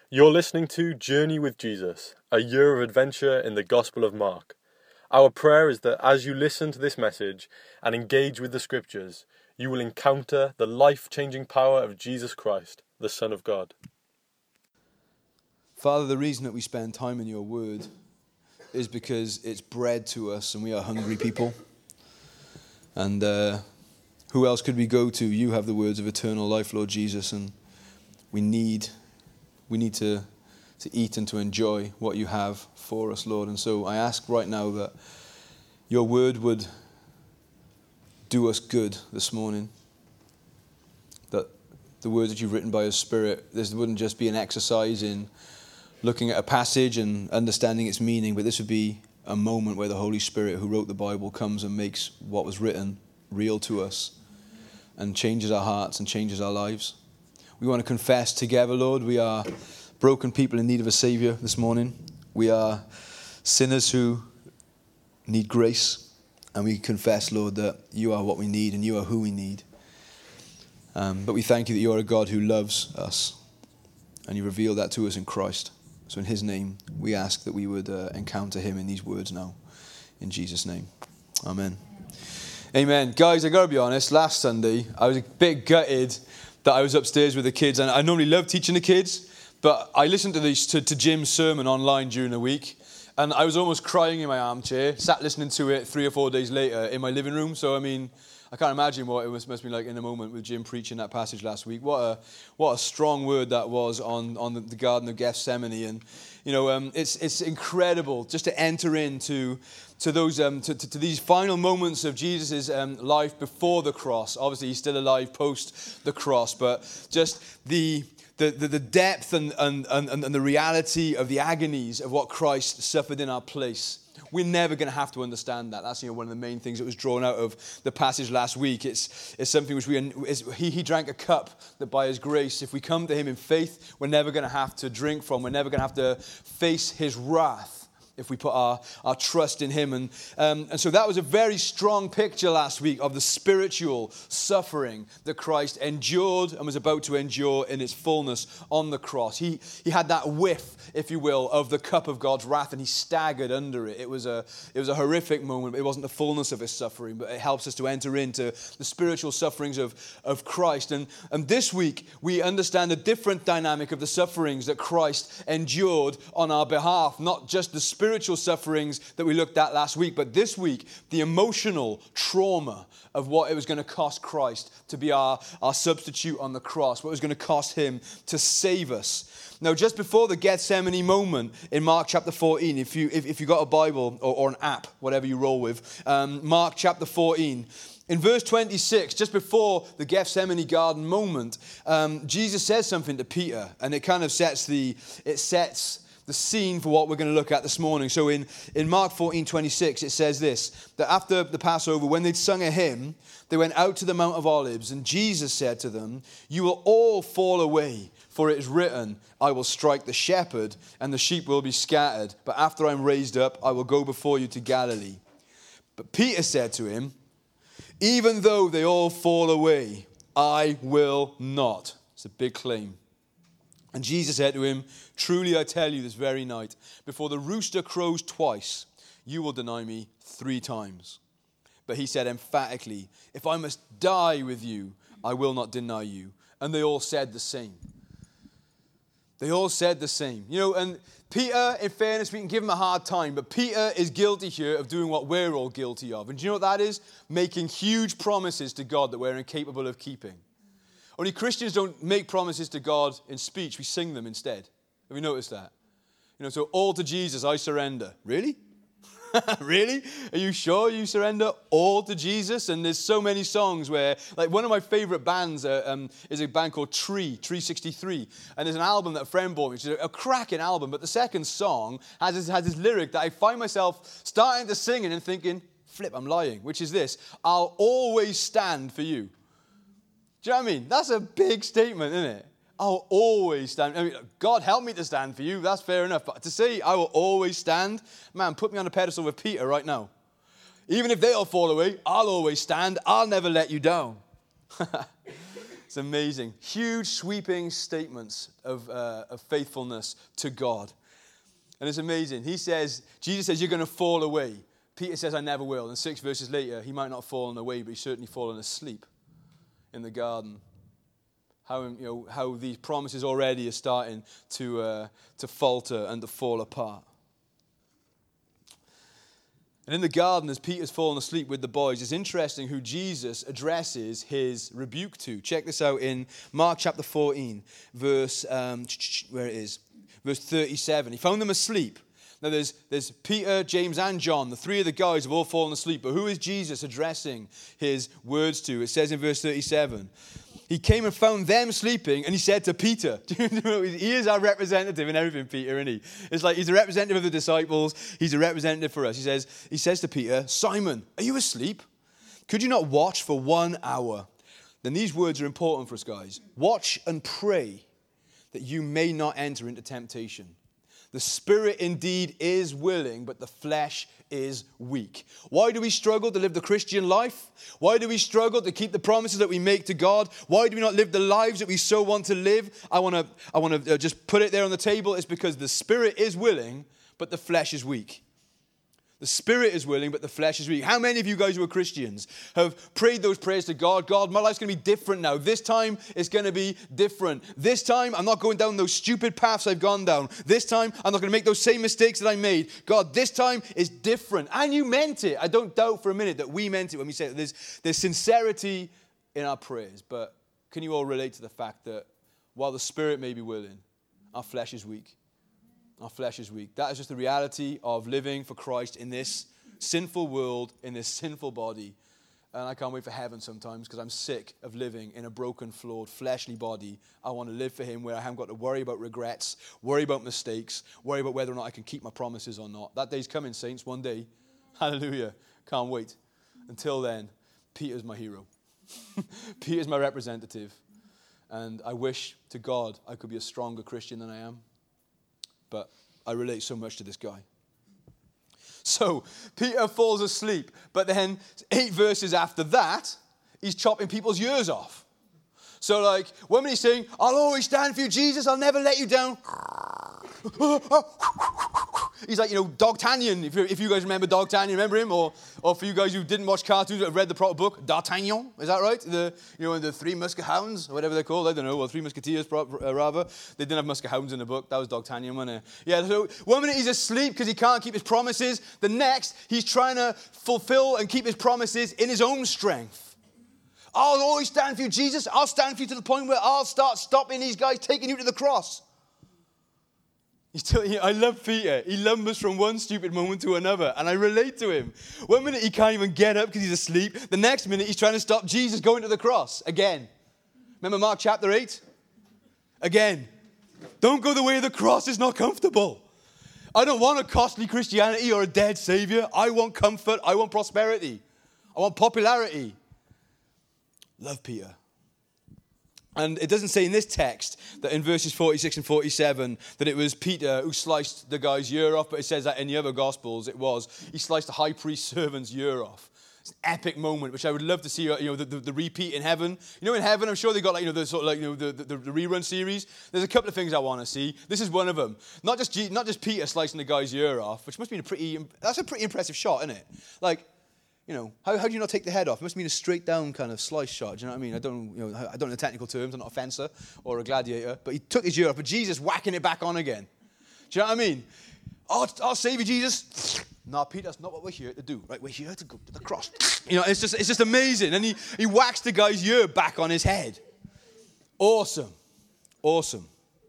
You're listening to Journey with Jesus, a year of adventure in the Gospel of Mark. Our prayer is that as you listen to this message and engage with the Scriptures, you will encounter the life-changing power of Jesus Christ, the Son of God. Father, the reason that we spend time in your word is because it's bread to us and we are hungry people. And who else could we go to? You have the words of eternal life, Lord Jesus, and we need to eat and to enjoy what you have for us, Lord. And so I ask right now that your word would do us good this morning. That the words that you've written by your Spirit, this wouldn't just be an exercise in looking at a passage and understanding its meaning, but this would be a moment where the Holy Spirit who wrote the Bible comes and makes what was written real to us and changes our hearts and changes our lives. We want to confess together, Lord, we are broken people in need of a Savior this morning. We are sinners who need grace, and we confess, Lord, that you are what we need and you are who we need. But we thank you that you are a God who loves us, and you reveal that to us in Christ. So in his name, we ask that we would encounter him in these words now. In Jesus' name. Amen. Amen. Guys, I got to be honest, last Sunday, I was a bit gutted that I was upstairs with the kids, and I normally love teaching the kids, but I listened to Jim's sermon online during the week, and I was almost crying in my armchair, sat listening to it 3 or 4 days later in my living room. So, I mean, I can't imagine what it must be like in a moment with Jim preaching that passage last week. What a strong word that was on the Garden of Gethsemane, and you know, it's incredible just to enter into those to these final moments of Jesus' life before the cross. Obviously, he's still alive post the cross, but just the depth and the reality of the agonies of what Christ suffered in our place. We're never going to have to understand that. That's one of the main things that was drawn out of the passage last week. It's something which he drank a cup that by his grace, if we come to him in faith, we're never going to have to drink from. We're never going to have to face his wrath if we put our trust in him. And so that was a very strong picture last week of the spiritual suffering that Christ endured and was about to endure in its fullness on the cross. He had that whiff, if you will, of the cup of God's wrath, and he staggered under it. It was a horrific moment. It wasn't the fullness of his suffering, but it helps us to enter into the spiritual sufferings of Christ. And this week, we understand a different dynamic of the sufferings that Christ endured on our behalf, not just the spiritual sufferings that we looked at last week, but this week, the emotional trauma of what it was going to cost Christ to be our substitute on the cross, what it was going to cost him to save us. Now, just before the Gethsemane moment in Mark chapter 14, if you got a Bible or an app, whatever you roll with, Mark chapter 14, in verse 26, just before the Gethsemane garden moment, Jesus says something to Peter, and it kind of sets the scene for what we're going to look at this morning. So in Mark 14:26, it says this, that after the Passover, when they'd sung a hymn, they went out to the Mount of Olives, and Jesus said to them, "You will all fall away, for it is written, I will strike the shepherd, and the sheep will be scattered. But after I'm raised up, I will go before you to Galilee." But Peter said to him, "Even though they all fall away, I will not." It's a big claim. And Jesus said to him, "Truly I tell you, this very night, before the rooster crows twice, you will deny me 3 times. But he said emphatically, "If I must die with you, I will not deny you." And they all said the same. They all said the same. You know, and Peter, in fairness, we can give him a hard time, but Peter is guilty here of doing what we're all guilty of. And do you know what that is? Making huge promises to God that we're incapable of keeping. Only Christians don't make promises to God in speech. We sing them instead. Have you noticed that? You know, so all to Jesus, I surrender. Really? Really? Are you sure you surrender all to Jesus? And there's so many songs where, like one of my favorite bands is a band called Tree 63. And there's an album that a friend bought me, which is a cracking album. But the second song has this lyric that I find myself starting to sing it and thinking, flip, I'm lying, which is this: "I'll always stand for you." Do you know what I mean? That's a big statement, isn't it? I'll always stand. I mean, God help me to stand for you. That's fair enough. But to say I will always stand, man, put me on a pedestal with Peter right now. Even if they all fall away, I'll always stand. I'll never let you down. It's amazing. Huge, sweeping statements of faithfulness to God. And it's amazing. Jesus says, you're going to fall away. Peter says, I never will. And 6 verses later, he might not have fallen away, but he's certainly fallen asleep in the garden. How these promises already are starting to falter and to fall apart. And in the garden, as Peter's fallen asleep with the boys, it's interesting who Jesus addresses his rebuke to. Check this out in Mark chapter 14, verse 37. He found them asleep. Now there's Peter, James, and John. The three of the guys have all fallen asleep. But who is Jesus addressing his words to? It says in verse 37, he came and found them sleeping, and he said to Peter, he is our representative in everything, Peter, isn't he? It's like he's a representative of the disciples. He's a representative for us. He says to Peter, Simon, are you asleep? Could you not watch for 1 hour? Then these words are important for us, guys. Watch and pray that you may not enter into temptation. The spirit indeed is willing, but the flesh is weak. Why do we struggle to live the Christian life? Why do we struggle to keep the promises that we make to God? Why do we not live the lives that we so want to live? I want to just put it there on the table. It's because the spirit is willing, but the flesh is weak. The spirit is willing, but the flesh is weak. How many of you guys who are Christians have prayed those prayers to God? God, my life's going to be different now. This time, it's going to be different. This time, I'm not going down those stupid paths I've gone down. This time, I'm not going to make those same mistakes that I made. God, this time is different. And you meant it. I don't doubt for a minute that we meant it when we say that there's sincerity in our prayers. But can you all relate to the fact that while the spirit may be willing, our flesh is weak? Our flesh is weak. That is just the reality of living for Christ in this sinful world, in this sinful body. And I can't wait for heaven sometimes because I'm sick of living in a broken, flawed, fleshly body. I want to live for him where I haven't got to worry about regrets, worry about mistakes, worry about whether or not I can keep my promises or not. That day's coming, saints, one day. Hallelujah. Can't wait. Until then, Peter's my hero. Peter's my representative. And I wish to God I could be a stronger Christian than I am. But I relate so much to this guy. So Peter falls asleep, but then 8 verses after that, he's chopping people's ears off. So like, when he's saying, I'll always stand for you, Jesus, I'll never let you down. He's like, D'Artagnan, if you guys remember D'Artagnan, remember him? Or for you guys who didn't watch cartoons but have read the proper book, D'Artagnan, is that right? The Three Muskehounds, or whatever they're called, I don't know, or Three Musketeers, rather. They didn't have Muskehounds in the book, that was D'Artagnan, wasn't it? Yeah, so one minute he's asleep because he can't keep his promises, the next he's trying to fulfill and keep his promises in his own strength. I'll always stand for you, Jesus. I'll stand for you to the point where I'll start stopping these guys taking you to the cross. I love Peter. He lumbers from one stupid moment to another, and I relate to him. One minute he can't even get up because he's asleep. The next minute he's trying to stop Jesus going to the cross. Again. Remember Mark chapter 8? Again. Don't go the way of the cross. It's not comfortable. I don't want a costly Christianity or a dead Savior. I want comfort. I want prosperity. I want popularity. Love Peter. And it doesn't say in this text that in verses 46 and 47 that it was Peter who sliced the guy's ear off, but it says that in the other Gospels he sliced the high priest's servant's ear off. It's an epic moment, which I would love to see, the repeat in heaven. In heaven, I'm sure they got the rerun series. There's a couple of things I want to see. This is one of them. Not just Peter slicing the guy's ear off, which must have been that's a pretty impressive shot, isn't it? Like, how do you not take the head off? It must have been a straight down kind of slice shot. Do you know what I mean? I don't know the technical terms. I'm not a fencer or a gladiator. But he took his ear off, but Jesus whacking it back on again. Do you know what I mean? I'll save you, Jesus. No, Peter, that's not what we're here to do. Right, we're here to go to the cross. It's just amazing. And he whacks the guy's ear back on his head. Awesome. Awesome.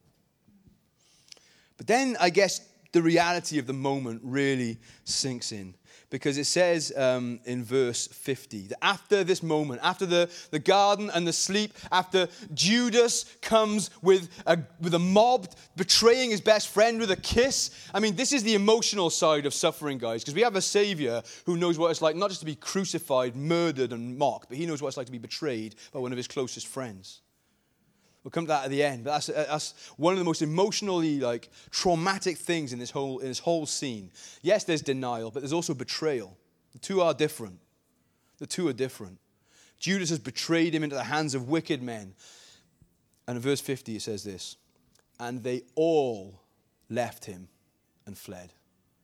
But then I guess the reality of the moment really sinks in. Because it says in verse 50 that after this moment, after the garden and the sleep, after Judas comes with a mob betraying his best friend with a kiss. I mean, this is the emotional side of suffering, guys. Because we have a Savior who knows what it's like not just to be crucified, murdered and mocked, but he knows what it's like to be betrayed by one of his closest friends. We'll come to that at the end, but that's one of the most emotionally traumatic things in this whole scene. Yes, there's denial, but there's also betrayal. The two are different. Judas has betrayed him into the hands of wicked men. And in verse 50 it says this, and they all left him and fled.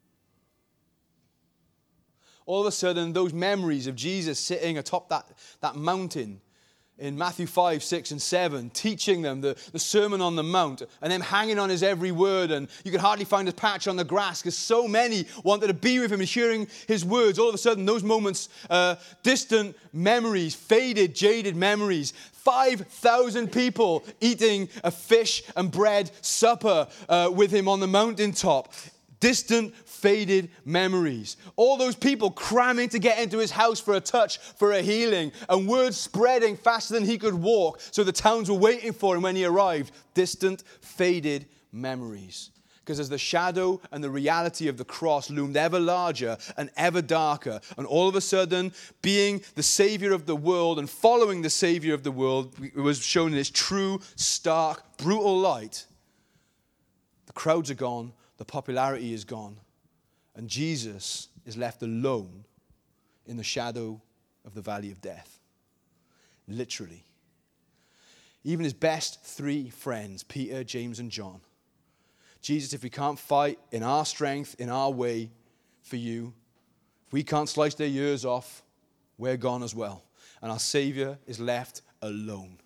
All of a sudden, those memories of Jesus sitting atop that mountain in Matthew 5, 6, and 7, teaching them the Sermon on the Mount, and them hanging on his every word, and you could hardly find his patch on the grass because so many wanted to be with him and hearing his words. All of a sudden, those moments, distant memories, faded, jaded memories, 5,000 people eating a fish and bread supper with him on the mountaintop. Distant, faded memories. All those people cramming to get into his house for a touch, for a healing, and word spreading faster than he could walk, so the towns were waiting for him when he arrived. Distant, faded memories. Because as the shadow and the reality of the cross loomed ever larger and ever darker, and all of a sudden, being the Savior of the world and following the Savior of the world was shown in its true, stark, brutal light, the crowds are gone, the popularity is gone, and Jesus is left alone in the shadow of the valley of death. Literally. Even his best three friends, Peter, James, and John. Jesus, if we can't fight in our strength, in our way for you, if we can't slice their ears off, we're gone as well. And our Savior is left alone.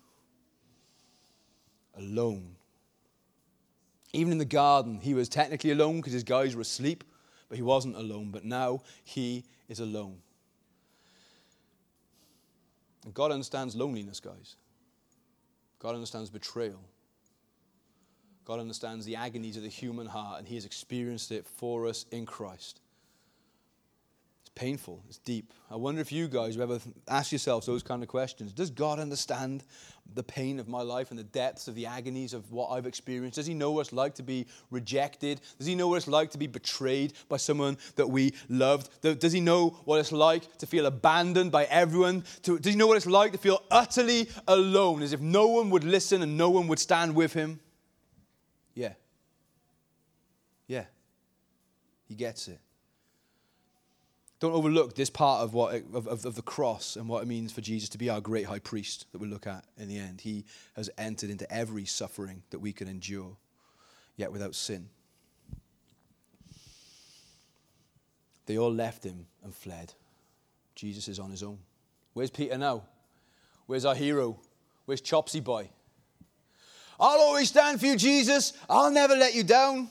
Alone. Even in the garden, he was technically alone because his guys were asleep, but he wasn't alone. But now he is alone. And God understands loneliness, guys. God understands betrayal. God understands the agonies of the human heart, and he has experienced it for us in Christ. It's painful. It's deep. I wonder if you guys have ever asked yourselves those kind of questions. Does God understand the pain of my life and the depths of the agonies of what I've experienced? Does he know what it's like to be rejected? Does he know what it's like to be betrayed by someone that we loved? Does he know what it's like to feel abandoned by everyone? Does he know what it's like to feel utterly alone, as if no one would listen and no one would stand with him? Yeah. Yeah. He gets it. Don't overlook this part of of the cross and what it means for Jesus to be our great high priest that we'll look at in the end. He has entered into every suffering that we can endure, yet without sin. They all left him and fled. Jesus is on his own. Where's Peter now? Where's our hero? Where's Chopsy Boy? I'll always stand for you, Jesus. I'll never let you down.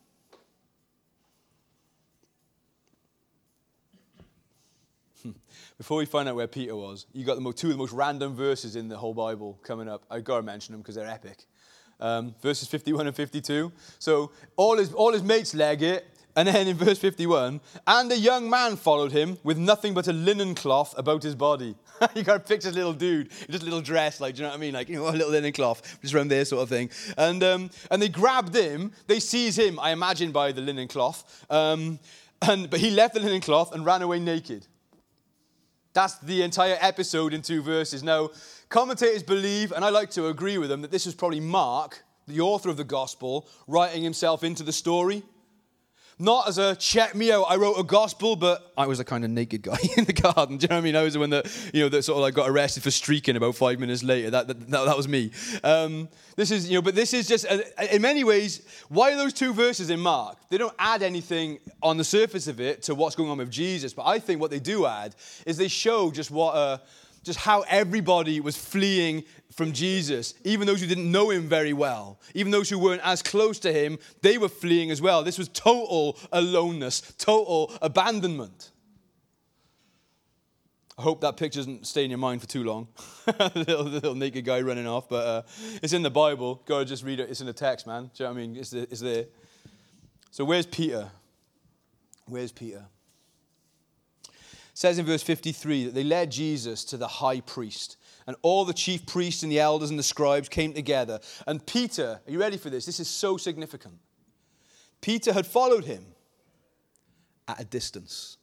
Before we find out where Peter was, you got two of the most random verses in the whole Bible coming up. I've got to mention them because they're epic. Verses 51 and 52. So all his mates leg it. And then in verse 51, and a young man followed him with nothing but a linen cloth about his body. You got to picture this little dude, just a little dress, like, do you know what I mean? Like, a little linen cloth, just around there sort of thing. And they grabbed him, they seized him, I imagine, by the linen cloth. But he left the linen cloth and ran away naked. That's the entire episode in 2 verses. Now, commentators believe, and I like to agree with them, that this was probably Mark, the author of the gospel, writing himself into the story. Not as a, check me out, I wrote a gospel, but I was a kind of naked guy in the garden. Do you know what I mean? I was the one that, that sort of like got arrested for streaking about 5 minutes later. That was me. This is just, in many ways, why are those 2 verses in Mark? They don't add anything on the surface of it to what's going on with Jesus, but I think what they do add is they show just how everybody was fleeing from Jesus. Even those who didn't know him very well, even those who weren't as close to him, they were fleeing as well. This was total aloneness, total abandonment. I hope that picture doesn't stay in your mind for too long. the little naked guy running off, but it's in the Bible. Go and just read it. It's in the text, man. Do you know what I mean? It's there. So where's Peter? Where's Peter? It says in verse 53 that they led Jesus to the high priest. And all the chief priests and the elders and the scribes came together. And Peter, are you ready for this? This is so significant. Peter had followed him at a distance.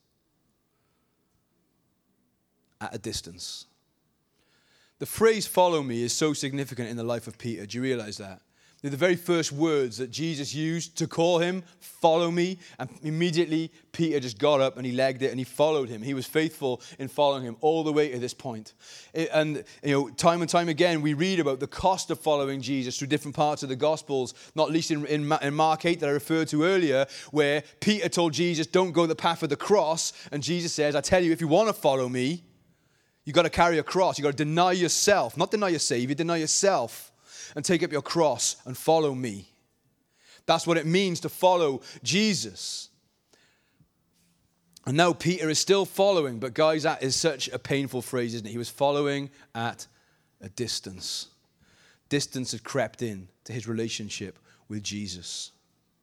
At a distance. The phrase follow me is so significant in the life of Peter. Do you realize that? They're the very first words that Jesus used to call him, follow me. And immediately Peter just got up and he legged it and he followed him. He was faithful in following him all the way to this point. And, time and time again, we read about the cost of following Jesus through different parts of the Gospels, not least in Mark 8 that I referred to earlier, where Peter told Jesus, don't go the path of the cross. And Jesus says, I tell you, if you want to follow me, you've got to carry a cross. You've got to deny yourself, not deny your Savior, deny yourself. And take up your cross and follow me. That's what it means to follow Jesus. And now Peter is still following, but guys, that is such a painful phrase, isn't it? He was following at a distance. Distance had crept in to his relationship with Jesus.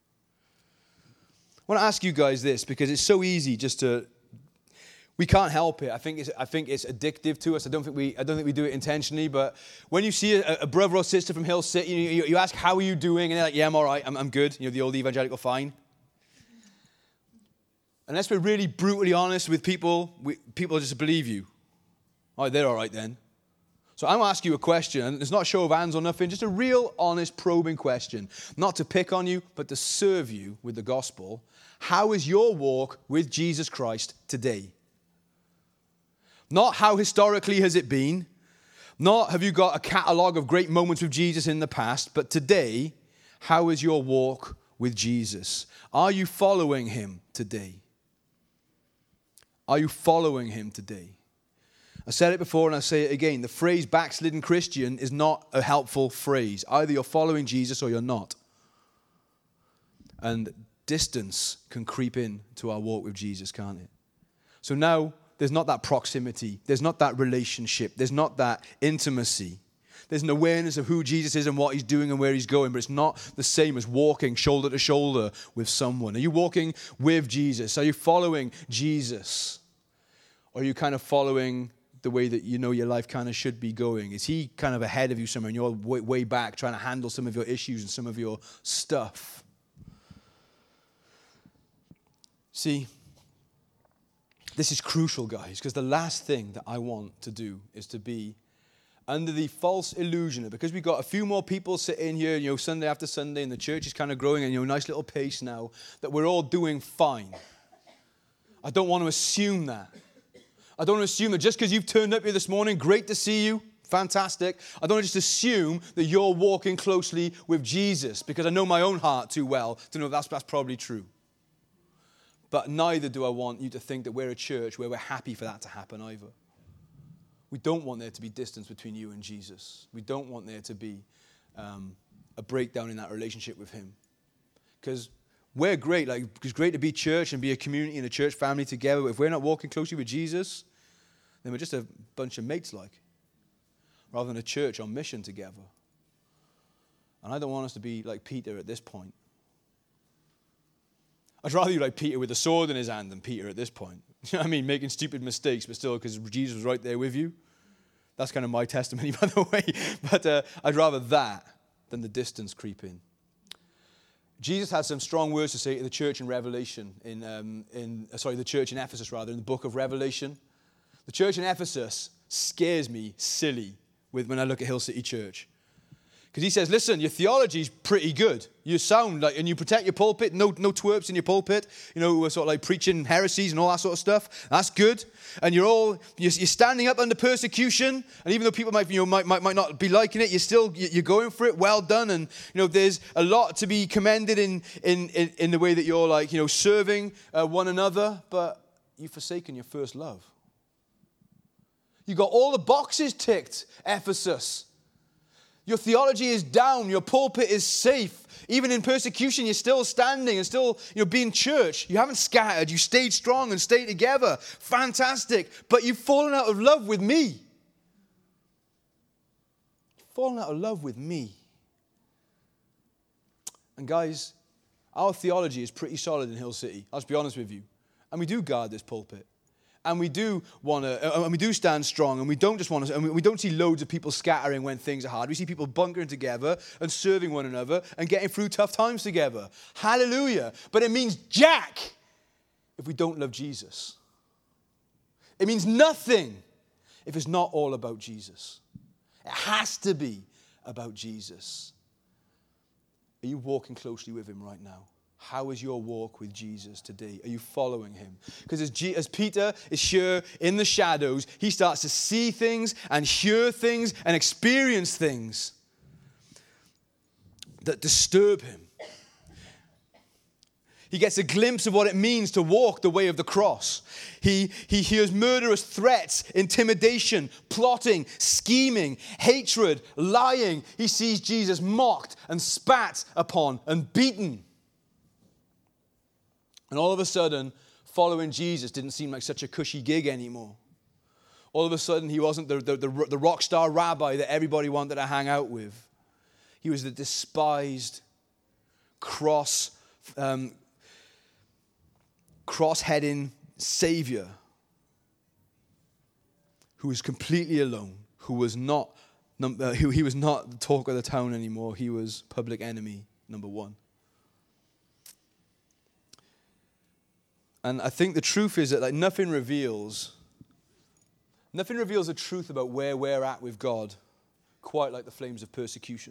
I want to ask you guys this, because it's so easy just to... We can't help it. I think it's addictive to us. I don't think we do it intentionally. But when you see a brother or sister from Hill City, you ask, "How are you doing?" and they're like, "Yeah, I'm all right. I'm good." The old evangelical fine. Unless we're really brutally honest with people, people just believe you. All right, they're all right then. So I'm going to ask you a question, and it's not a show of hands or nothing. Just a real, honest, probing question, not to pick on you, but to serve you with the gospel. How is your walk with Jesus Christ today? Not how historically has it been. Not have you got a catalogue of great moments with Jesus in the past. But today, how is your walk with Jesus? Are you following him today? Are you following him today? I said it before and I say it again. The phrase backslidden Christian is not a helpful phrase. Either you're following Jesus or you're not. And distance can creep in to our walk with Jesus, can't it? So now... there's not that proximity. There's not that relationship. There's not that intimacy. There's an awareness of who Jesus is and what he's doing and where he's going, but it's not the same as walking shoulder to shoulder with someone. Are you walking with Jesus? Are you following Jesus? Or are you kind of following the way that you know your life kind of should be going? Is he kind of ahead of you somewhere and you're way back trying to handle some of your issues and some of your stuff? See, this is crucial, guys, because the last thing that I want to do is to be under the false illusion that because we've got a few more people sitting here, Sunday after Sunday, and the church is kind of growing at a nice little pace now, that we're all doing fine. I don't want to assume that. I don't want to assume that just because you've turned up here this morning, great to see you, fantastic. I don't want to just assume that you're walking closely with Jesus, because I know my own heart too well to know that's probably true. But neither do I want you to think that we're a church where we're happy for that to happen either. We don't want there to be distance between you and Jesus. We don't want there to be a breakdown in that relationship with him. Because we're great. It's great to be church and be a community and a church family together. But if we're not walking closely with Jesus, then we're just a bunch of mates rather than a church on mission together. And I don't want us to be like Peter at this point. I'd rather you like Peter with a sword in his hand than Peter at this point. You know what I mean? Making stupid mistakes, but still because Jesus was right there with you. That's kind of my testimony, by the way. But I'd rather that than the distance creep in. Jesus had some strong words to say to the church in Revelation, the church in Ephesus, in the book of Revelation. The church in Ephesus scares me silly when I look at Hill City Church. Because he says, listen, your theology's pretty good. You sound like, and you protect your pulpit, no twerps in your pulpit, who are sort of like preaching heresies and all that sort of stuff. That's good. And you're standing up under persecution. And even though people might not be liking it, you're going for it. Well done. And, there's a lot to be commended in the way that you're serving one another. But you've forsaken your first love. You got all the boxes ticked, Ephesus. Your theology is down. Your pulpit is safe. Even in persecution, you're still standing and still, being church. You haven't scattered. You stayed strong and stayed together. Fantastic. But you've fallen out of love with me. You've fallen out of love with me. And guys, our theology is pretty solid in Hill City. I'll just be honest with you. And we do guard this pulpit. And we do stand strong, and we don't just want to, and we don't see loads of people scattering when things are hard. We see people bunkering together and serving one another and getting through tough times together. Hallelujah. But it means jack if we don't love Jesus. It means nothing if it's not all about Jesus. It has to be about Jesus. Are you walking closely with him right now? How is your walk with Jesus today? Are you following him? Because as Peter is here in the shadows, he starts to see things and hear things and experience things that disturb him. He gets a glimpse of what it means to walk the way of the cross. He hears murderous threats, intimidation, plotting, scheming, hatred, lying. He sees Jesus mocked and spat upon and beaten. And all of a sudden, following Jesus didn't seem like such a cushy gig anymore. All of a sudden, he wasn't the rock star rabbi that everybody wanted to hang out with. He was the despised, cross-heading savior who was completely alone, he was not the talk of the town anymore. He was public enemy number one. And I think the truth is that nothing reveals the truth about where we're at with God quite like the flames of persecution.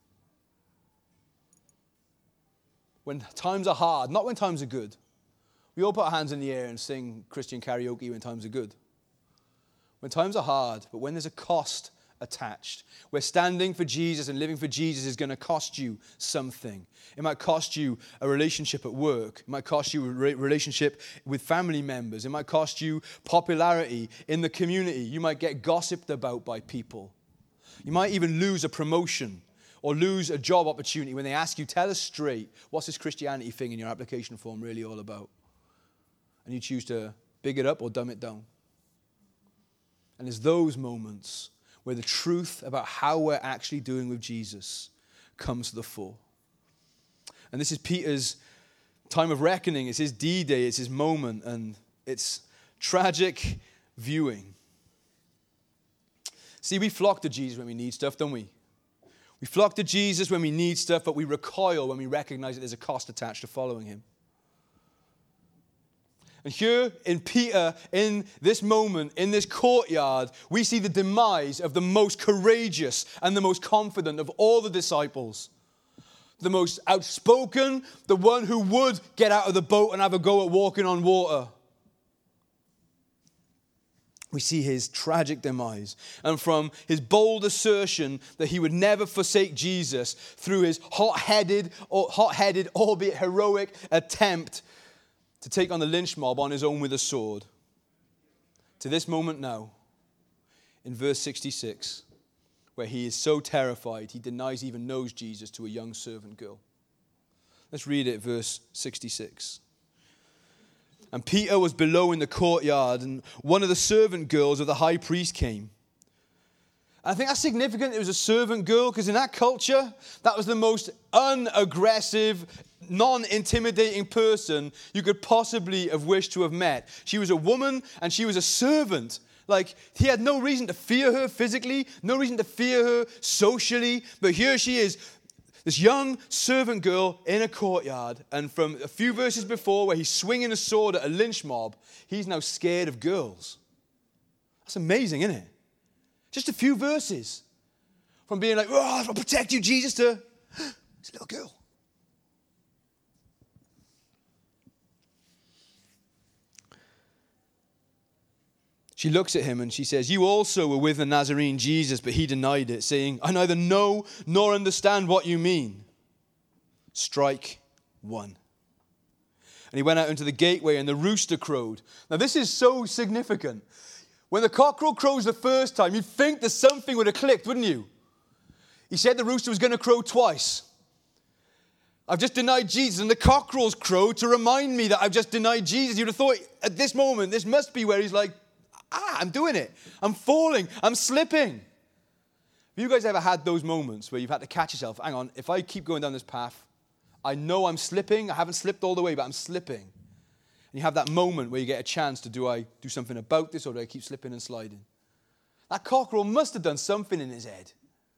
When times are hard, not when times are good. We all put our hands in the air and sing Christian karaoke when times are good. When times are hard, but when there's a cost attached, where standing for Jesus and living for Jesus is going to cost you something. It might cost you a relationship at work. It might cost you a relationship with family members. It might cost you popularity in the community. You might get gossiped about by people. You might even lose a promotion or lose a job opportunity when they ask you, tell us straight, what's this Christianity thing in your application form really all about? And you choose to big it up or dumb it down. And it's those moments where the truth about how we're actually doing with Jesus comes to the fore. And this is Peter's time of reckoning. It's his D-Day. It's his moment. And it's tragic viewing. See, we flock to Jesus when we need stuff, don't we? We flock to Jesus when we need stuff, but we recoil when we recognize that there's a cost attached to following him. And here in Peter, in this moment, in this courtyard, we see the demise of the most courageous and the most confident of all the disciples. The most outspoken, the one who would get out of the boat and have a go at walking on water. We see his tragic demise. And from his bold assertion that he would never forsake Jesus through his hot-headed, albeit heroic attempt to take on the lynch mob on his own with a sword. To this moment now, in verse 66, where he is so terrified, he denies he even knows Jesus to a young servant girl. Let's read it, verse 66. And Peter was below in the courtyard, and one of the servant girls of the high priest came. And I think that's significant. It was a servant girl, because in that culture, that was the most unaggressive, non-intimidating person you could possibly have wished to have met. She was a woman and she was a servant. Like, he had no reason to fear her physically, no reason to fear her socially, but here she is, this young servant girl in a courtyard, and from a few verses before where he's swinging a sword at a lynch mob, he's now scared of girls. That's amazing, isn't it? Just a few verses from being like, oh, I'll protect you, Jesus, to this little girl. She looks at him and she says, you also were with the Nazarene Jesus, but he denied it, saying, I neither know nor understand what you mean. Strike one. And he went out into the gateway and the rooster crowed. Now this is so significant. When the cockerel crows the first time, you'd think that something would have clicked, wouldn't you? He said the rooster was going to crow twice. I've just denied Jesus, and the cockerels crowed to remind me that I've just denied Jesus. You'd have thought at this moment, this must be where he's like, I'm doing it. I'm falling. I'm slipping. Have you guys ever had those moments where you've had to catch yourself? Hang on, if I keep going down this path, I know I'm slipping. I haven't slipped all the way, but I'm slipping. And you have that moment where you get a chance to, do I do something about this, or do I keep slipping and sliding? That cockerel must have done something in his head.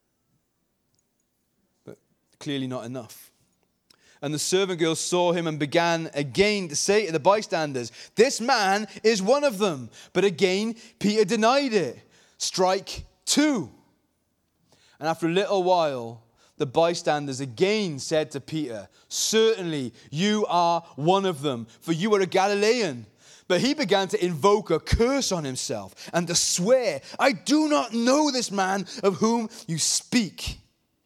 But clearly not enough. And the servant girl saw him and began again to say to the bystanders, this man is one of them. But again, Peter denied it. Strike two. And after a little while, the bystanders again said to Peter, "Certainly you are one of them, for you are a Galilean." But he began to invoke a curse on himself and to swear, "I do not know this man of whom you speak."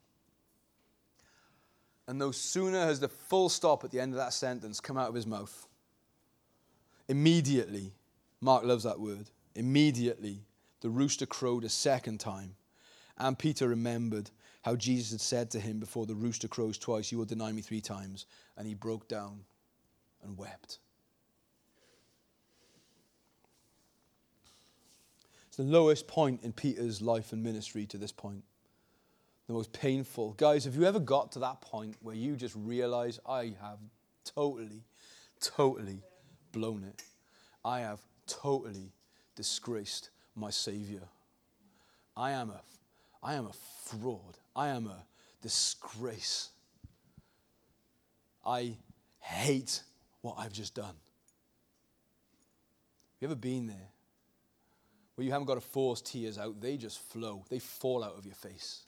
And no sooner has the full stop at the end of that sentence come out of his mouth, immediately, Mark loves that word, immediately the rooster crowed a second time. And Peter remembered how Jesus had said to him, "Before the rooster crows twice, you will deny me 3 times. And he broke down and wept. It's the lowest point in Peter's life and ministry to this point. The most painful. Guys, have you ever got to that point where you just realize, I have totally blown it. I have totally disgraced my Savior. I am a fraud. I am a disgrace. I hate what I've just done. Have you ever been there? Where you haven't got to force tears out, they just flow. They fall out of your face.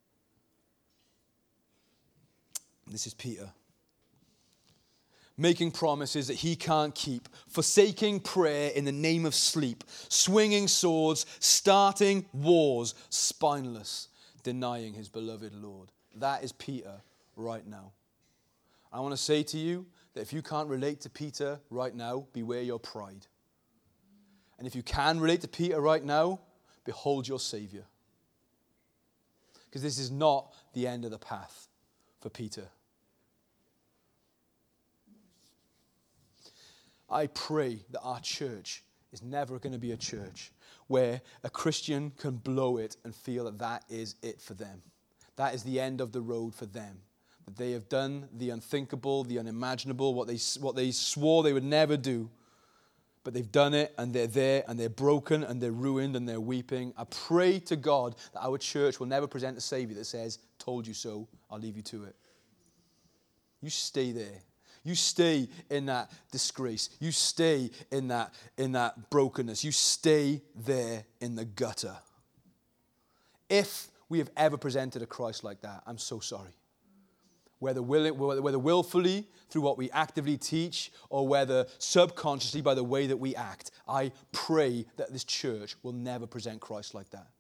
This is Peter. Making promises that he can't keep, forsaking prayer in the name of sleep, swinging swords, starting wars, spineless, denying his beloved Lord. That is Peter right now. I want to say to you that if you can't relate to Peter right now, beware your pride. And if you can relate to Peter right now, behold your Savior. Because this is not the end of the path for Peter. I pray that our church is never going to be a church where a Christian can blow it and feel that that is it for them. That is the end of the road for them. That they have done the unthinkable, the unimaginable, what they swore they would never do. But they've done it, and they're there, and they're broken, and they're ruined, and they're weeping. I pray to God that our church will never present a Savior that says, "Told you so, I'll leave you to it." You stay there. You stay in that disgrace. You stay in that brokenness. You stay there in the gutter. If we have ever presented a Christ like that, I'm so sorry. Whether willfully, through what we actively teach, or whether subconsciously by the way that we act, I pray that this church will never present Christ like that.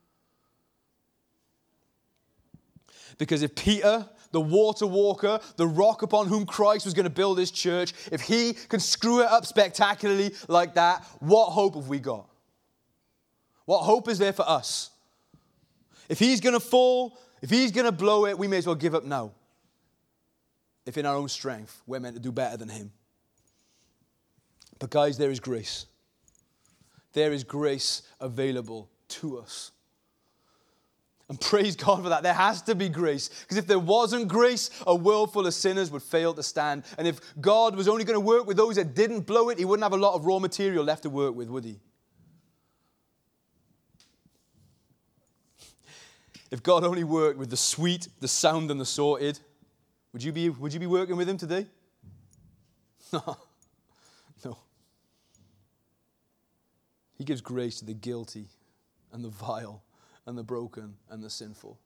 Because if Peter, the water walker, the rock upon whom Christ was going to build his church, if he can screw it up spectacularly like that, what hope have we got? What hope is there for us? If he's going to fall, if he's going to blow it, we may as well give up now. If in our own strength, we're meant to do better than him. But guys, there is grace. There is grace available to us. And praise God for that. There has to be grace. Because if there wasn't grace, a world full of sinners would fail to stand. And if God was only going to work with those that didn't blow it, he wouldn't have a lot of raw material left to work with, would he? If God only worked with the sweet, the sound, and the sorted, would you be working with him today? No. He gives grace to the guilty and the vile and the broken and the sinful.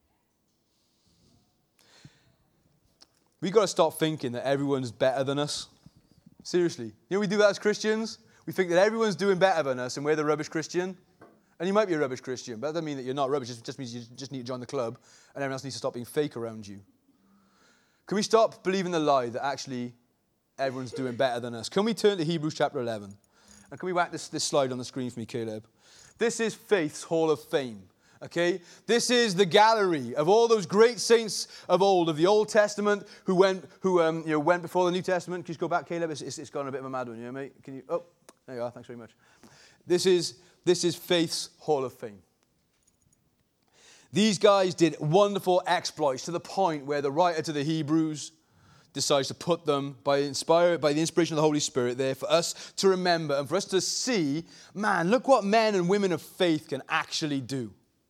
We've got to stop thinking that everyone's better than us. Seriously. You know, we do that as Christians. We think that everyone's doing better than us and we're the rubbish Christian. And you might be a rubbish Christian, but that doesn't mean that you're not rubbish. It just means you just need to join the club and everyone else needs to stop being fake around you. Can we stop believing the lie that actually everyone's doing better than us? Can we turn to Hebrews chapter 11? And can we whack this slide on the screen for me, Caleb? This is Faith's Hall of Fame. Okay? This is the gallery of all those great saints of old, of the Old Testament, who went before the New Testament. Can you just go back, Caleb? It's gone a bit of a mad one, you know, mate? Can you? Oh, there you are. Thanks very much. This is Faith's Hall of Fame. These guys did wonderful exploits to the point where the writer to the Hebrews decides to put them by the inspiration of the Holy Spirit there for us to remember and for us to see, man, look what men and women of faith can actually do.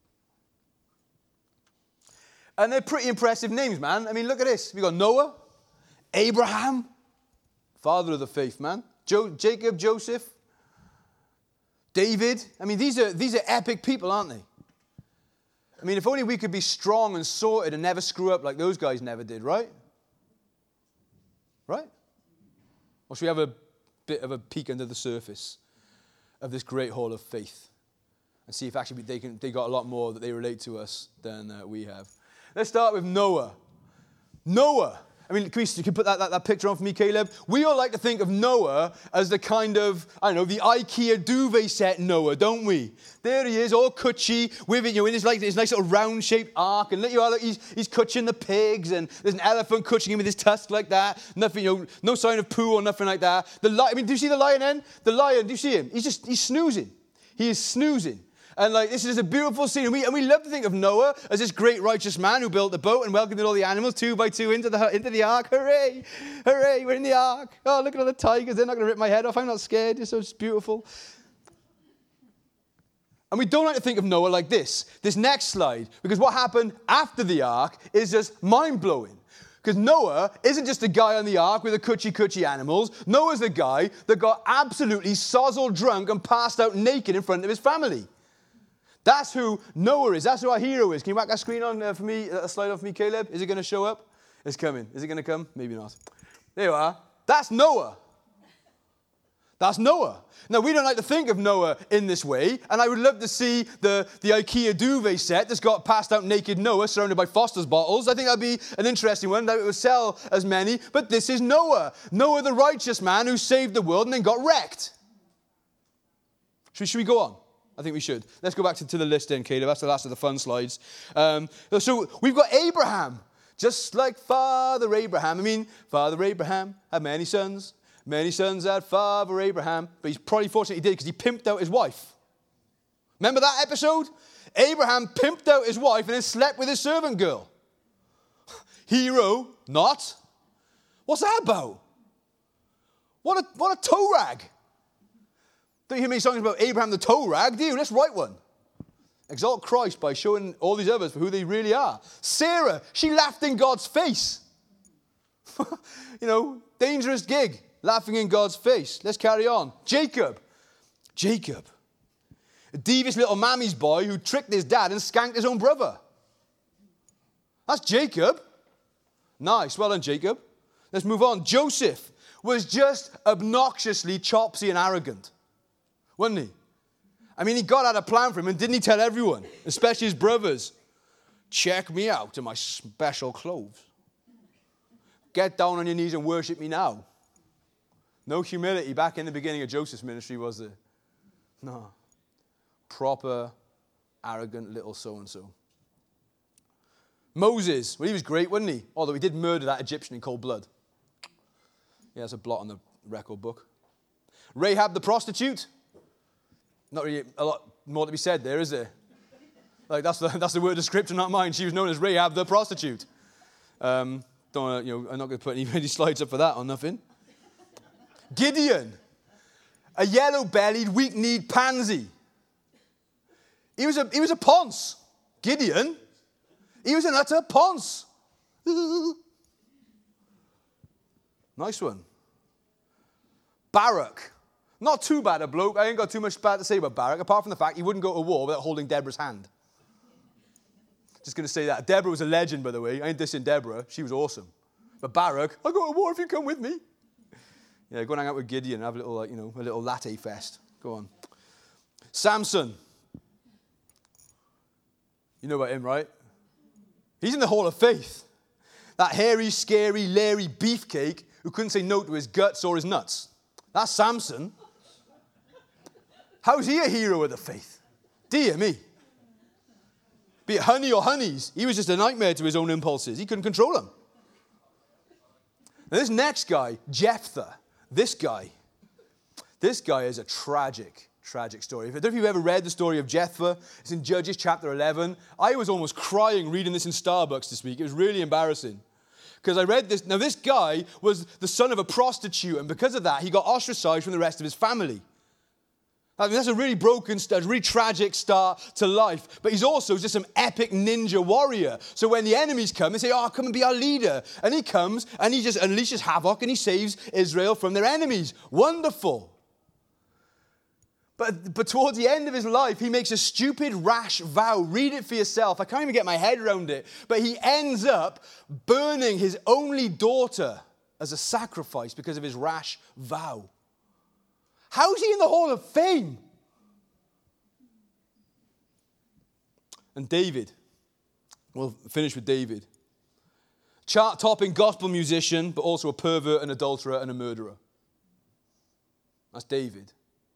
And they're pretty impressive names, man. I mean, look at this. We've got Noah, Abraham, father of the faith, man. Jacob, Joseph, David. I mean, these are epic people, aren't they? I mean, if only we could be strong and sorted and never screw up like those guys never did, right? Right? Or should we have a bit of a peek under the surface of this great hall of faith and see if actually they got a lot more that they relate to us than we have? Let's start with Noah. Noah. I mean, can you put that picture on for me, Caleb? We all like to think of Noah as the kind of, I don't know, the IKEA duvet set Noah, don't we? There he is, all cutchy, with it, in his nice little round-shaped ark, and look, he's cutching the pigs, and there's an elephant cutching him with his tusk like that. Nothing, no sign of poo or nothing like that. Do you see the lion then? The lion, do you see him? He's snoozing. He is snoozing. And this is a beautiful scene. And we love to think of Noah as this great righteous man who built the boat and welcomed all the animals 2 by 2 into the ark. Hooray! Hooray, we're in the ark. Oh, look at all the tigers. They're not going to rip my head off. I'm not scared. It's so beautiful. And we don't like to think of Noah like this next slide, because what happened after the ark is just mind-blowing. Because Noah isn't just a guy on the ark with the cutchy animals. Noah's the guy that got absolutely sozzled drunk and passed out naked in front of his family. That's who Noah is. That's who our hero is. Can you whack that screen on for me, a slide on for me, Caleb? Is it going to show up? It's coming. Is it going to come? Maybe not. There you are. That's Noah. That's Noah. Now, we don't like to think of Noah in this way, and I would love to see the IKEA duvet set that's got passed out naked Noah surrounded by Foster's bottles. I think that'd be an interesting one. That it would sell as many, but this is Noah. Noah, the righteous man who saved the world and then got wrecked. Should we go on? I think we should. Let's go back to the list then, Caleb. That's the last of the fun slides. So we've got Abraham, just like Father Abraham. I mean, Father Abraham had many sons. Many sons had Father Abraham. But he's probably fortunate he did because he pimped out his wife. Remember that episode? Abraham pimped out his wife and then slept with his servant girl. Hero, not. What's that about? What a toe rag. Don't you hear many songs about Abraham the toe rag, do you? Let's write one. Exalt Christ by showing all these others for who they really are. Sarah, she laughed in God's face. Dangerous gig, laughing in God's face. Let's carry on. Jacob, a devious little mammy's boy who tricked his dad and skanked his own brother. That's Jacob. Nice, well done, Jacob. Let's move on. Joseph was just obnoxiously chopsy and arrogant. Wasn't he? I mean, God had a plan for him, and didn't he tell everyone, especially his brothers, check me out in my special clothes. Get down on your knees and worship me now. No humility back in the beginning of Joseph's ministry, was there? No. Proper, arrogant little so-and-so. Moses, well, he was great, wasn't he? Although he did murder that Egyptian in cold blood. Yeah, that's a blot on the record book. Rahab the prostitute. Not really a lot more to be said there, is there? That's the word descriptor, not mine. She was known as Rahab the prostitute. I'm not going to put any slides up for that or nothing. Gideon, a yellow-bellied, weak-kneed pansy. He was a ponce. Gideon, he was an utter ponce. Nice one. Barak. Not too bad a bloke. I ain't got too much bad to say about Barak, apart from the fact he wouldn't go to war without holding Deborah's hand. Just going to say that. Deborah was a legend, by the way. I ain't dissing Deborah. She was awesome. But Barak, I'll go to war if you come with me. Yeah, go and hang out with Gideon and have a little latte fest. Go on. Samson. You know about him, right? He's in the Hall of Faith. That hairy, scary, leery beefcake who couldn't say no to his guts or his nuts. That's Samson. How's he a hero of the faith? Dear me. Be it honey or honeys, he was just a nightmare to his own impulses. He couldn't control them. Now this next guy, Jephthah, this guy is a tragic story. I don't know if you've ever read the story of Jephthah. It's in Judges chapter 11. I was almost crying reading this in Starbucks this week. It was really embarrassing. Because I read this. Now, this guy was the son of a prostitute, and because of that, he got ostracized from the rest of his family. I mean, that's a really broken start, a really tragic start to life. But he's also just some epic ninja warrior. So when the enemies come, they say, come and be our leader. And he comes, and he just unleashes havoc, and he saves Israel from their enemies. Wonderful. But towards the end of his life, he makes a stupid, rash vow. Read it for yourself. I can't even get my head around it. But he ends up burning his only daughter as a sacrifice because of his rash vow. How is he in the Hall of Fame? And David. We'll finish with David. Chart-topping gospel musician, but also a pervert, an adulterer, and a murderer. That's David.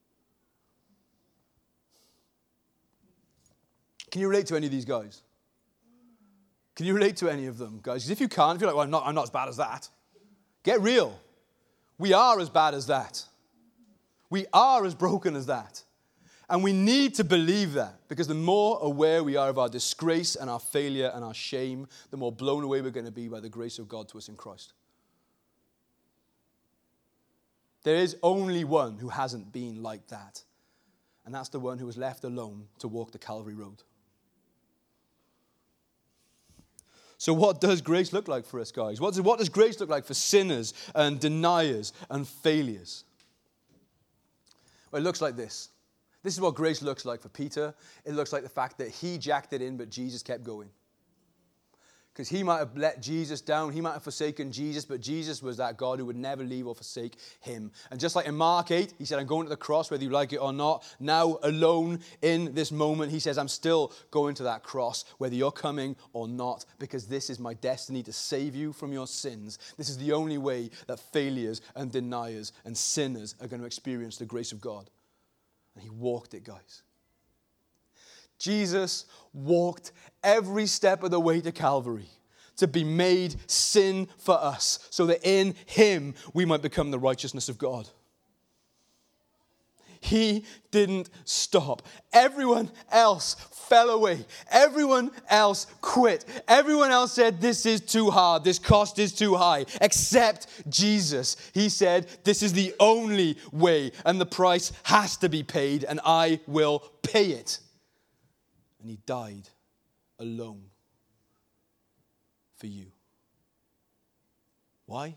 Can you relate to any of these guys? Can you relate to any of them, guys? Because if you can't, if you're like, well, I'm not as bad as that. Get real. We are as bad as that. We are as broken as that. And we need to believe that, because the more aware we are of our disgrace and our failure and our shame, the more blown away we're going to be by the grace of God to us in Christ. There is only one who hasn't been like that. And that's the one who was left alone to walk the Calvary road. So what does grace look like for us, guys? What does grace look like for sinners and deniers and failures? Well, it looks like this. This is what grace looks like for Peter. It looks like the fact that he jacked it in, but Jesus kept going. Because he might have let Jesus down. He might have forsaken Jesus, but Jesus was that God who would never leave or forsake him. And just like in Mark 8, he said, I'm going to the cross, whether you like it or not. Now, alone in this moment, he says, I'm still going to that cross, whether you're coming or not, because this is my destiny to save you from your sins. This is the only way that failures and deniers and sinners are going to experience the grace of God. And he walked it, guys. Jesus walked every step of the way to Calvary to be made sin for us, so that in him we might become the righteousness of God. He didn't stop. Everyone else fell away. Everyone else quit. Everyone else said, this is too hard. This cost is too high. Except Jesus. He said, this is the only way, and the price has to be paid, and I will pay it. And he died alone for you. Why?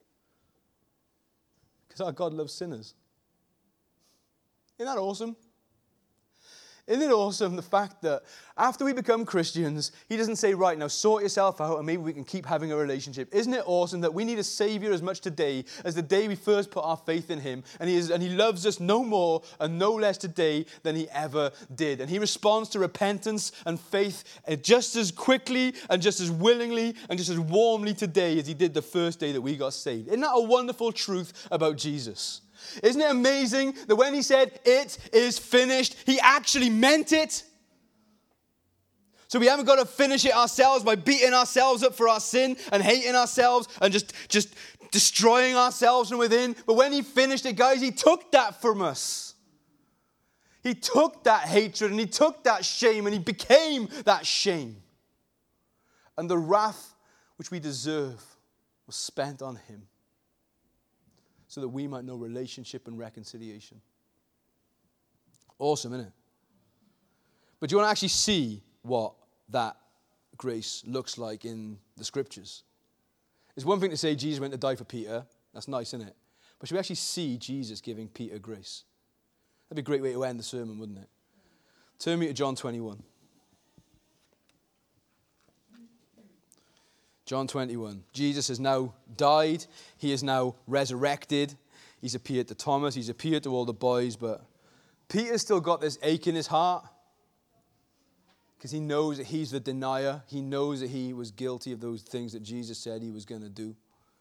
Because our God loves sinners. Isn't that awesome? Isn't it awesome, the fact that after we become Christians, he doesn't say, right, now sort yourself out and maybe we can keep having a relationship. Isn't it awesome that we need a Savior as much today as the day we first put our faith in him? And he loves us no more and no less today than he ever did. And he responds to repentance and faith just as quickly and just as willingly and just as warmly today as he did the first day that we got saved. Isn't that a wonderful truth about Jesus? Isn't it amazing that when he said, it is finished, he actually meant it? So we haven't got to finish it ourselves by beating ourselves up for our sin and hating ourselves and just destroying ourselves from within. But when he finished it, guys, he took that from us. He took that hatred and he took that shame and he became that shame. And the wrath which we deserve was spent on him, so that we might know relationship and reconciliation. Awesome, isn't it? But do you want to actually see what that grace looks like in the scriptures? It's one thing to say Jesus went to die for Peter. That's nice, isn't it? But should we actually see Jesus giving Peter grace? That'd be a great way to end the sermon, wouldn't it? Turn me to John 21. John 21. Jesus has now died. He is now resurrected. He's appeared to Thomas. He's appeared to all the boys. But Peter's still got this ache in his heart, because he knows that he's the denier. He knows that he was guilty of those things that Jesus said he was going to do.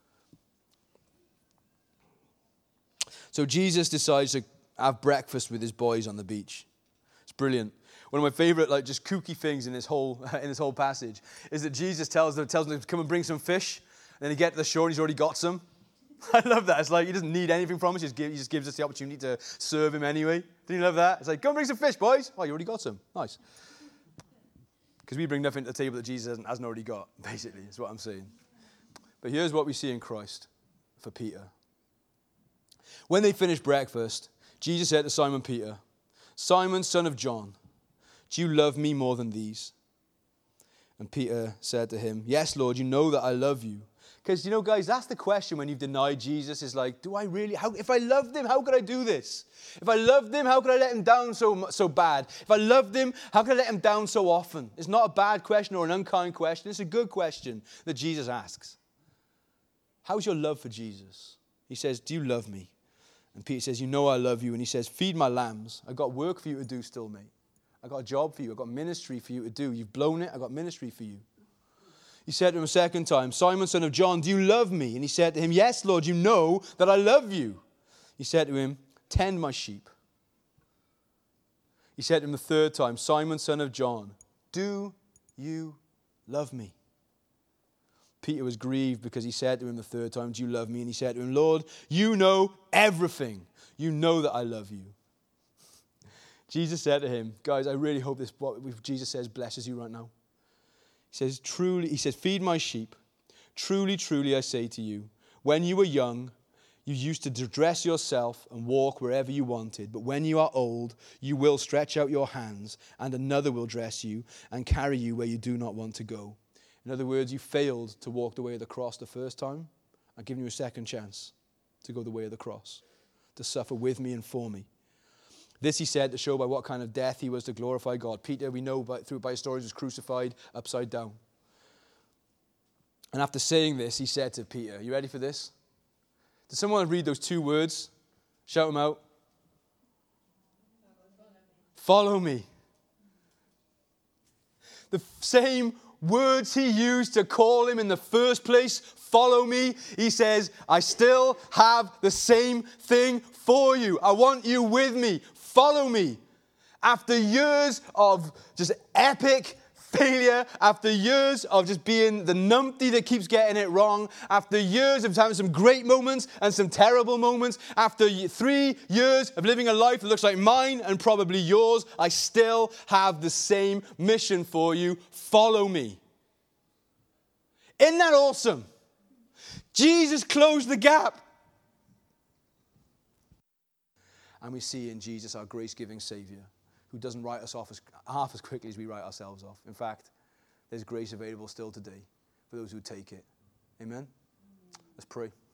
So Jesus decides to have breakfast with his boys on the beach. It's brilliant. One of my favorite, just kooky things in this whole passage is that Jesus tells them to come and bring some fish. And then he gets to the shore and he's already got some. I love that. It's like he doesn't need anything from us. He just gives us the opportunity to serve him anyway. Didn't you love that? It's like, go and bring some fish, boys. Oh, you already got some. Nice. Because we bring nothing to the table that Jesus hasn't already got, basically, is what I'm saying. But here's what we see in Christ for Peter. When they finished breakfast, Jesus said to Simon Peter, Simon, son of John, do you love me more than these? And Peter said to him, yes, Lord, you know that I love you. Because, guys, that's the question when you've denied Jesus, is like, do I really, if I loved him, how could I do this? If I loved him, how could I let him down so bad? If I loved him, how could I let him down so often? It's not a bad question or an unkind question. It's a good question that Jesus asks. How's your love for Jesus? He says, do you love me? And Peter says, I love you. And he says, feed my lambs. I've got work for you to do still, mate. I've got a job for you. I've got ministry for you to do. You've blown it. I've got ministry for you. He said to him a second time, Simon, son of John, do you love me? And he said to him, yes, Lord, you know that I love you. He said to him, tend my sheep. He said to him the third time, Simon, son of John, do you love me? Peter was grieved because he said to him the third time, do you love me? And he said to him, Lord, you know everything. You know that I love you. Jesus said to him, guys, I really hope what Jesus says blesses you right now. He says, feed my sheep. Truly, truly, I say to you, when you were young, you used to dress yourself and walk wherever you wanted. But when you are old, you will stretch out your hands, and another will dress you and carry you where you do not want to go. In other words, you failed to walk the way of the cross the first time. I'm giving you a second chance to go the way of the cross, to suffer with me and for me. This he said to show by what kind of death he was to glorify God. Peter, we know by stories, was crucified upside down. And after saying this, he said to Peter, you ready for this? Did someone read those two words? Shout them out. Follow me. The same words he used to call him in the first place, follow me. He says, I still have the same thing for you. I want you with me. Follow me. After years of just epic failure, after years of just being the numpty that keeps getting it wrong, after years of having some great moments and some terrible moments, after 3 years of living a life that looks like mine and probably yours, I still have the same mission for you. Follow me. Isn't that awesome? Jesus closed the gap. And we see in Jesus our grace-giving Savior, who doesn't write us off half as quickly as we write ourselves off. In fact, there's grace available still today for those who take it. Amen? Let's pray.